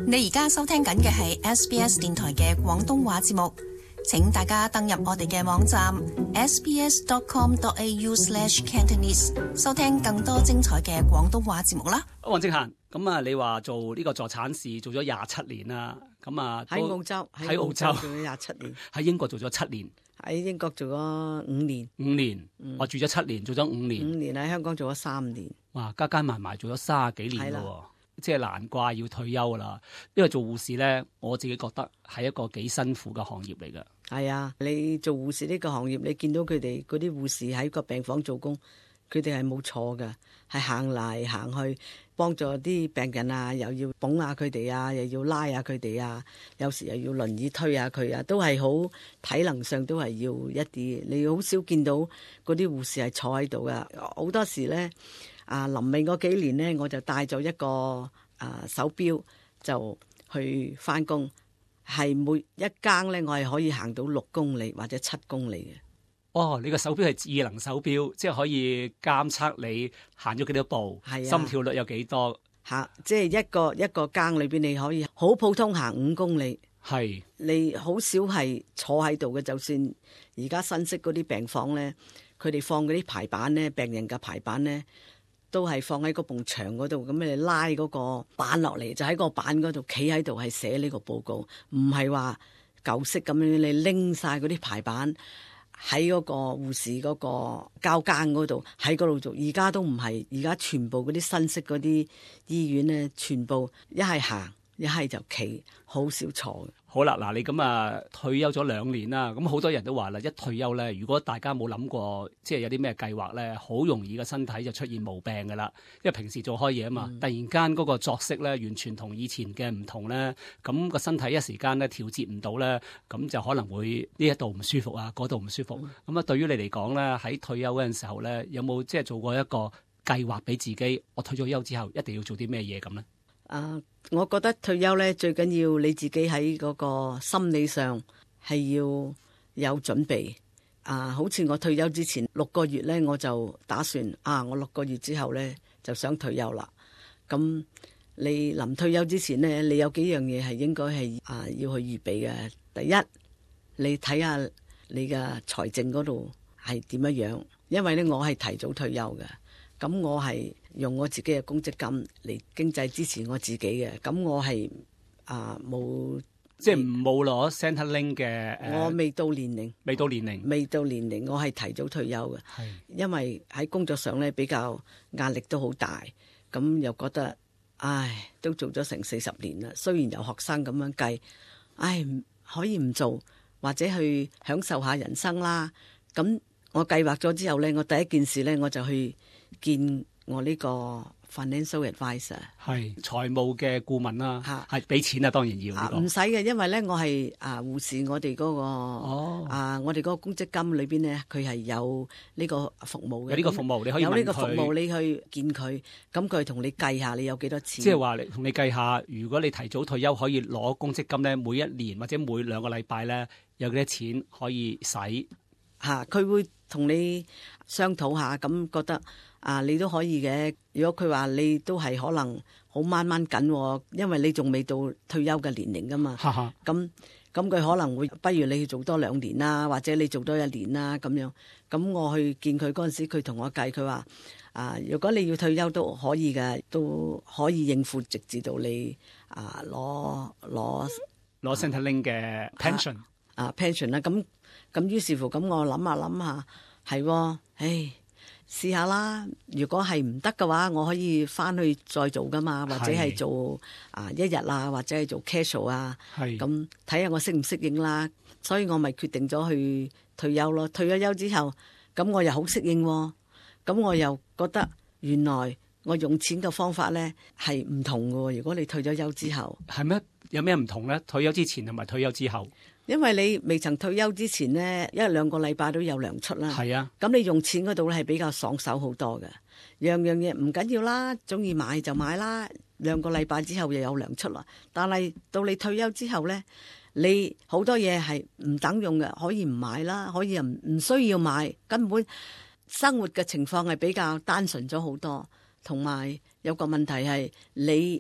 你而家收聽緊嘅係 SBS 電台嘅廣東話節目，請大家登入我哋嘅網站 sbs.com.au/cantonese 收聽更多精彩嘅廣東話節目啦。 黃正嫻，咁啊，你話做呢個助產士做咗27年啦，咁啊喺澳洲做咗27年， 喺英國做咗7年， 喺英國做咗5年 5年，我住咗7年，做咗5年 ，5年喺香港做咗3年， 哇，加埋埋做咗30幾年咯。即係難怪要退休啦，因為做護士咧，我自己覺得係一個幾辛苦嘅行業嚟㗎。 係啊，你做護士呢個行業，你見到佢哋嗰啲護士喺個病房做工，佢哋係冇坐㗎，係行嚟行去幫助啲病人啊，又要捧下佢哋啊，又要拉下佢哋啊，有時又要輪椅推下佢啊，都係好體能上都係要一啲。你好少見到嗰啲護士係坐喺度㗎，好多時咧。臨尾嗰幾年呢，我就帶咗一個手錶就去返工，係每一更呢，我係可以行到6公里或者7公里嘅。 哦，你個手錶係智能手錶，即係可以監測你行咗幾多步，心跳率有幾多。 即係一個更裏邊，你可以好普通行5公里。 係你好少係坐喺度嘅，就算而家新式嗰啲病房呢，佢哋放嗰啲排版呢，病人嘅排版呢。都係放喺嗰埲牆嗰度，咁你拉嗰個板落嚟，就喺個板嗰度企喺度，係寫呢個報告，唔係話舊式咁樣你拎晒嗰啲排版喺嗰個護士嗰個交更嗰度喺嗰度做。而家都唔係，而家全部嗰啲新式嗰啲醫院呢，全部一係行一係就企，好少坐。 好啦，嗱，你咁啊退休咗2年啦，咁好多人都話啦，一退休咧，如果大家冇諗過，即係有啲咩計劃咧，好容易個身體就出現毛病噶啦。因為平時做開嘢啊嘛，突然間嗰個作息咧，完全同以前嘅唔同咧，咁個身體一時間咧調節唔到咧，咁就可能會呢一度唔舒服啊，嗰度唔舒服。咁啊，對於你嚟講咧，喺退休嗰陣時候咧，有冇即係做過一個計劃俾自己？我退咗休之後一定要做啲咩嘢咁咧？ 我覺得退休咧最緊要你自己喺嗰個心理上係要有準備。好似我退休之前6個月咧，我就打算我6個月之後咧就想退休啦。咁你臨退休之前咧，你有幾樣嘢係應該係要去預備嘅。第一，你睇下你嘅財政嗰度係點樣，因為咧我係提早退休嘅。咁我係用我自己嘅公積金嚟經濟支持我自己嘅，咁我係冇即係冇攞 Centrelink 嘅。 我未到年齡， 我係提早退休嘅。因為喺工作上咧比較壓力都好大，咁又覺得都做咗成40年啦。雖然由學生咁樣計，可以唔做或者去享受下人生啦。咁我計劃咗之後咧，我第一件事咧我就去見我呢個 financial advisor， 係財務嘅顧問啦，係俾錢啊，當然要唔使嘅，因為咧我係護士，我哋嗰個我哋嗰個公積金裏邊咧，佢係有呢個服務嘅， 有呢個服務你可以問佢， 有呢個服務你去見佢，咁佢同你計下你有幾多錢， 即係話同你計下，如果你提早退休可以攞公積金咧，每1年或者每2個禮拜咧有幾多錢可以使。 佢會同你商討下，咁覺得你都可以嘅。如果佢話你都係可能好掹緊，因為你仲未到退休嘅年齡噶嘛。咁佢可能會不如你去做多2年啦，或者你做多1年啦咁樣。咁我去見佢嗰陣時，佢同我計，佢話如果你要退休都可以嘅，都可以應付直至到你攞 Centrelink 嘅 pension pension 啦。咁於是乎，咁我諗下，係，試下啦。如果係唔得嘅話，我可以翻去再做噶嘛，或者係做1日啊，或者係做 casual 啊。咁睇下我適唔適應啦。所以我咪決定咗去退休咯。退咗休之後，咁我又好適應喎。咁我又覺得原來我用錢嘅方法咧係唔同嘅。如果你退咗休之後， 係咩？有咩唔同咧？退休之前同埋退休之後？ 因為你未曾退休之前呢，1-2個禮拜都有糧出啦。 係啊， 咁你用錢嗰度咧係比較爽手好多嘅。樣樣嘢唔緊要啦，中意買就買啦。2個禮拜之後又有糧出啦。但係到你退休之後咧，你好多嘢係唔等用嘅，可以唔買啦，可以又唔需要買，根本生活嘅情況係比較單純咗好多。同埋有個問題係你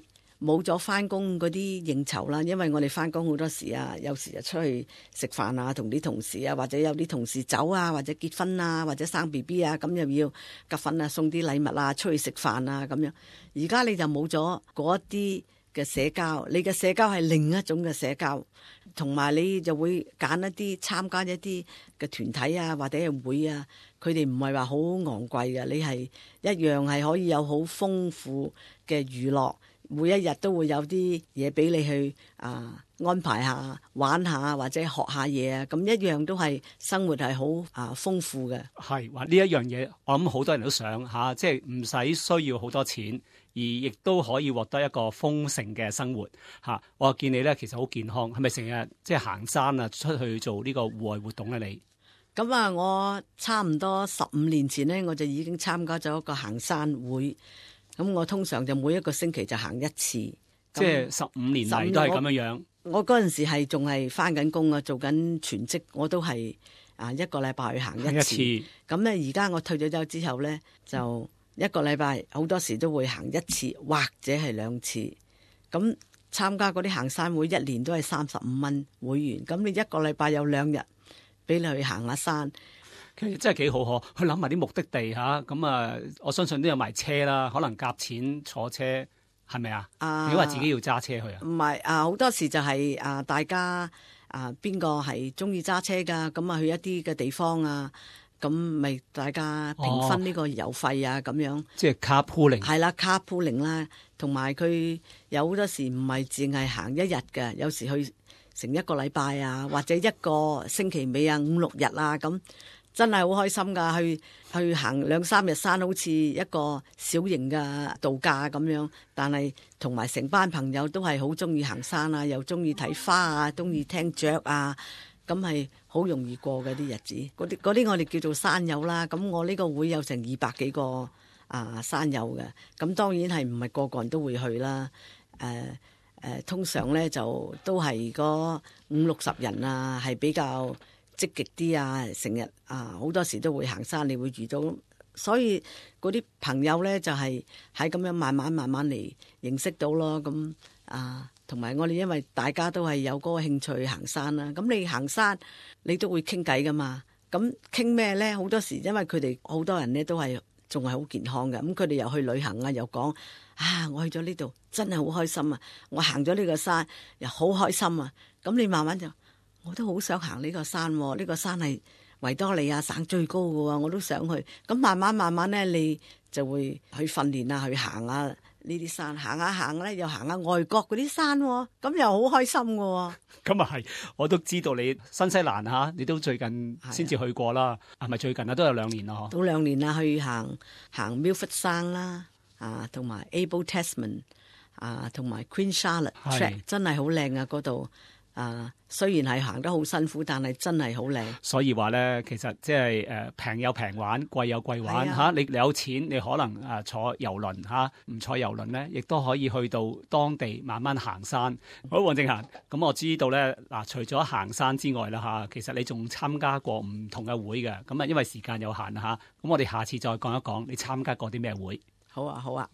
冇咗翻工嗰啲應酬啦，因為我哋翻工好多時啊，有時就出去食飯啊，同啲同事啊，或者有啲同事走啊，或者結婚啊，或者生 BB 啊，咁又要夾份啊，送啲禮物啊，出去食飯啊咁樣。而家你就冇咗嗰啲嘅社交，你嘅社交係另一種嘅社交，同埋你就會揀一啲參加一啲嘅團體啊，或者係會啊，佢哋唔係話好昂貴嘅，你係一樣係可以有好豐富嘅娛樂。每一日都會有啲嘢俾你去安排下玩下或者學下嘢啊，咁一樣都係生活係好豐富嘅。 係話呢一樣嘢，我諗好多人都想嚇，即係唔使需要好多錢，而亦都可以獲得一個豐盛嘅生活嚇。我見你咧其實好健康，係咪成日即係行山啊，出去做呢個戶外活動咧？你咁啊，我差唔多15年前呢，我就已經參加咗一個行山會。咁我通常就每一個星期就行一次， 即係15年嚟都係咁樣樣。 我嗰陣時係仲係返緊工啊，做緊全職，我都係一個禮拜去行一次。咁咧而家我退咗休之後咧，就一個禮拜好多時都會行一次或者係2次。咁參加嗰啲行山會，一年都係35蚊會員。咁你一個禮拜有2日俾你去行下山。 其實真係幾好嗬，去諗埋啲目的地嚇，咁我相信都有埋車啦，可能夾錢坐車係咪啊？如果話自己要揸車去啊？唔係好多時就係大家邊個係中意揸車㗎，咁去一啲嘅地方啊，咁咪大家平分呢個油費啊咁樣。 即係 carpooling。係啦 ，carpooling啦，同埋佢有好多時唔係淨係行一日嘅，有時去成一個禮拜啊，或者一個星期尾啊5、6日啊咁。真係好開心㗎，去行2、3日山，好似一個小型嘅度假咁樣。但係同埋成班朋友都係好中意行山啊，又中意睇花啊，中意聽雀啊，咁係好容易過嘅啲日子。嗰啲我哋叫做山友啦。咁我呢個會有成200幾個山友嘅。咁當然係唔係個個人都會去啦。通常咧就都係嗰50、60人啊，係比較積極啲啊，成日好多時都會行山，你會遇到，所以嗰啲朋友咧就係喺咁樣慢慢嚟認識到咯。咁同埋我哋因為大家都係有嗰個興趣去行山啦。咁你行山你都會傾偈噶嘛。咁傾咩咧？好多時因為佢哋好多人咧都係仲係好健康嘅。咁佢哋又去旅行啊，又講我去咗呢度真係好開心啊！我行咗呢個山又好開心啊！咁你慢慢就我都好想行呢個山喎，呢個山係維多利亞省最高嘅喎，我都想去。咁慢慢咧，你就會去訓練啊，去行啊呢啲山，行下咧，又行下外國嗰啲山喎，咁又好開心嘅喎。 咁啊係，我都知道你新西蘭嚇，你都最近先至去過啦，係咪最近啊？都有2年啦， 都2年啦，去行 Milford Sound 啦，同埋 Abel Tasman 同埋 Queen Charlotte Track， 真係好靚啊嗰度。雖然係行得好辛苦，但係真係好靚。所以話咧，其實即係平有平玩，貴有貴玩嚇。你有錢，你可能坐遊輪嚇，唔坐遊輪咧，亦都可以去到當地慢慢行山。好，黃正嫻，咁我知道咧嗱，除咗行山之外啦嚇，其實你仲參加過唔同嘅會嘅。咁因為時間有限嚇，咁我哋下次再講一講你參加過啲咩會。 好啊，好啊。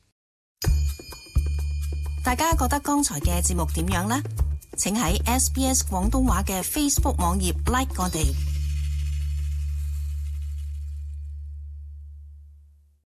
大家覺得剛才嘅節目點樣呢？請喺 SBS 廣東話嘅 Facebook 網頁 like 我哋。